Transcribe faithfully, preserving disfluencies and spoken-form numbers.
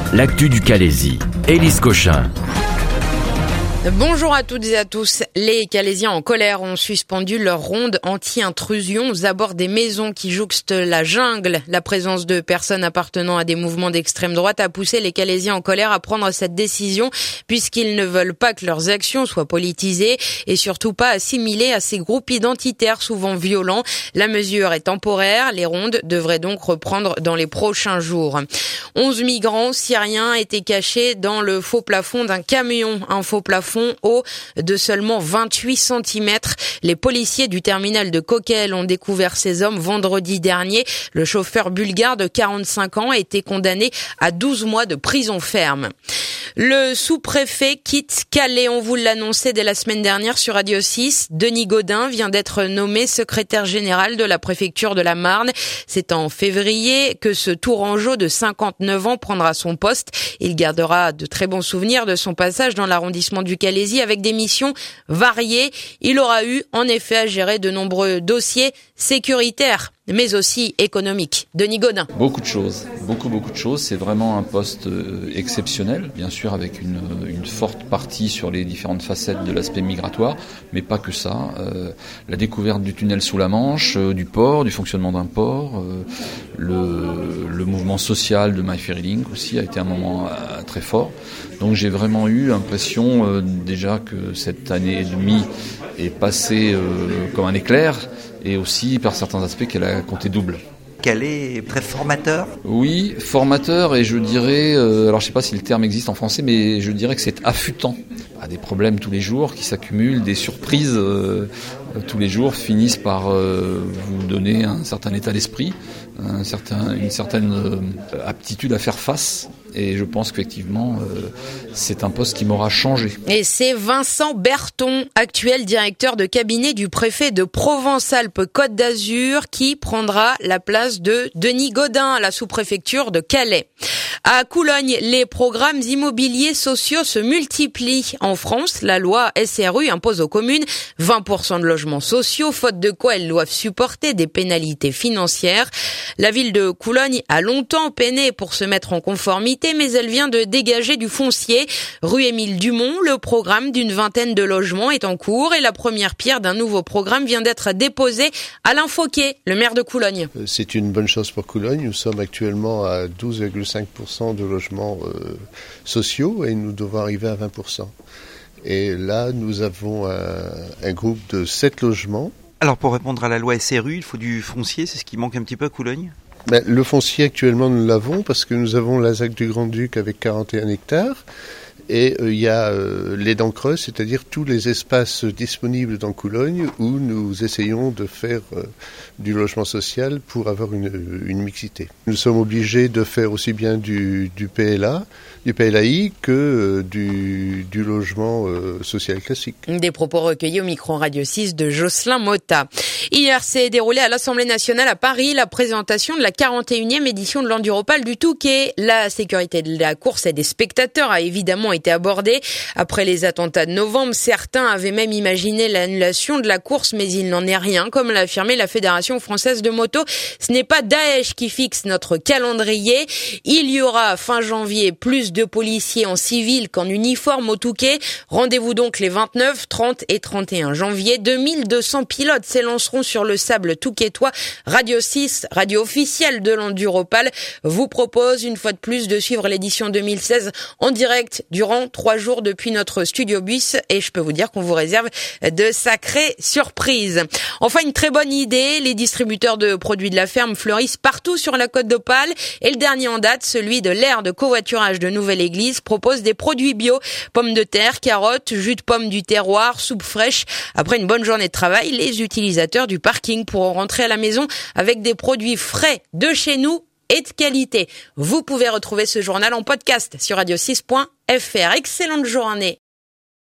l'actu du Calaisis. Élise Cochin. Bonjour à toutes et à tous. Les Calaisiens en colère ont suspendu leur ronde anti-intrusion aux abords des maisons qui jouxtent la jungle. La présence de personnes appartenant à des mouvements d'extrême droite a poussé les Calaisiens en colère à prendre cette décision puisqu'ils ne veulent pas que leurs actions soient politisées et surtout pas assimilées à ces groupes identitaires souvent violents. La mesure est temporaire. Les rondes devraient donc reprendre dans les prochains jours. Onze migrants syriens étaient cachés dans le faux plafond d'un camion. Un faux plafond haut de seulement vingt-huit centimètres. Les policiers du terminal de Coquelles ont découvert ces hommes vendredi dernier. Le chauffeur bulgare de quarante-cinq ans a été condamné à douze mois de prison ferme. Le sous-préfet quitte Calais. On vous l'annonçait dès la semaine dernière sur Radio six. Denis Godin vient d'être nommé secrétaire général de la préfecture de la Marne. C'est en février que ce Tourangeau de cinquante-neuf ans prendra son poste. Il gardera de très bons souvenirs de son passage dans l'arrondissement du Calaisis avec des missions variées. Il aura eu en effet à gérer de nombreux dossiers sécuritaires, mais aussi économiques. Denis Godin. Beaucoup de choses, beaucoup beaucoup de choses. C'est vraiment un poste exceptionnel, bien sûr avec une, une forte partie sur les différentes facettes de l'aspect migratoire, mais pas que ça. Euh, la découverte du tunnel sous la Manche, euh, du port, du fonctionnement d'un port, euh, le, le mouvement social de My Ferry Link aussi a été un moment euh, très fort. Donc j'ai vraiment eu l'impression euh, déjà que cette année et demie est passée euh, comme un éclair, et aussi par certains aspects qu'elle a compté double. Calais est très formateur ? Oui, formateur, et je dirais, euh, alors je ne sais pas si le terme existe en français, mais je dirais que c'est affûtant. Des problèmes tous les jours qui s'accumulent, des surprises euh, tous les jours finissent par euh, vous donner un certain état d'esprit, un certain, une certaine euh, aptitude à faire face. Et je pense qu'effectivement, euh, c'est un poste qui m'aura changé. Et c'est Vincent Berton, actuel directeur de cabinet du préfet de Provence-Alpes-Côte d'Azur, qui prendra la place de Denis Godin à la sous-préfecture de Calais. À Coulogne, les programmes immobiliers sociaux se multiplient. En France, la loi S R U impose aux communes vingt pour cent de logements sociaux, faute de quoi elles doivent supporter des pénalités financières. La ville de Coulogne a longtemps peiné pour se mettre en conformité, mais elle vient de dégager du foncier. Rue Émile Dumont, le programme d'une vingtaine de logements est en cours et la première pierre d'un nouveau programme vient d'être déposée. Alain Fauquet, le maire de Coulogne. C'est une bonne chose pour Coulogne. Nous sommes actuellement à douze virgule cinq pour cent de logements euh, sociaux et nous devons arriver à vingt pour cent. Et là, nous avons un, un groupe de sept logements. Alors pour répondre à la loi S R U, il faut du foncier, c'est ce qui manque un petit peu à Coulogne ? Ben, le foncier actuellement nous l'avons parce que nous avons la ZAC du Grand-Duc avec quarante et un hectares et il euh, y a euh, les dents creuses, c'est-à-dire tous les espaces disponibles dans Coulogne où nous essayons de faire euh, du logement social pour avoir une, une mixité. Nous sommes obligés de faire aussi bien du, du P L A, du P L A I que euh, du, du logement euh, social classique. Des propos recueillis au micro Radio six de Jocelyn Motta. Hier s'est déroulée à l'Assemblée nationale à Paris la présentation de la quarante et unième édition de l'Enduropal du Touquet. La sécurité de la course et des spectateurs a évidemment été abordée. Après les attentats de novembre, certains avaient même imaginé l'annulation de la course, mais il n'en est rien. Comme l'a affirmé la Fédération française de moto, ce n'est pas Daesh qui fixe notre calendrier. Il y aura fin janvier plus de policiers en civil qu'en uniforme au Touquet. Rendez-vous donc les vingt-neuf, trente et trente et un janvier. deux mille deux cents pilotes s'élanceront sur le sable touquetois. Radio six, radio officielle de l'Enduropal, vous propose une fois de plus de suivre l'édition deux mille seize en direct durant trois jours depuis notre studio bus et je peux vous dire qu'on vous réserve de sacrées surprises. Enfin, une très bonne idée, les distributeurs de produits de la ferme fleurissent partout sur la Côte d'Opale et le dernier en date, celui de l'aire de covoiturage de Nouvelle-Église, propose des produits bio, pommes de terre, carottes, jus de pommes du terroir, soupe fraîche. Après une bonne journée de travail, les utilisateurs du parking pourront rentrer à la maison avec des produits frais de chez nous et de qualité. Vous pouvez retrouver ce journal en podcast sur radio six point f r. Excellente journée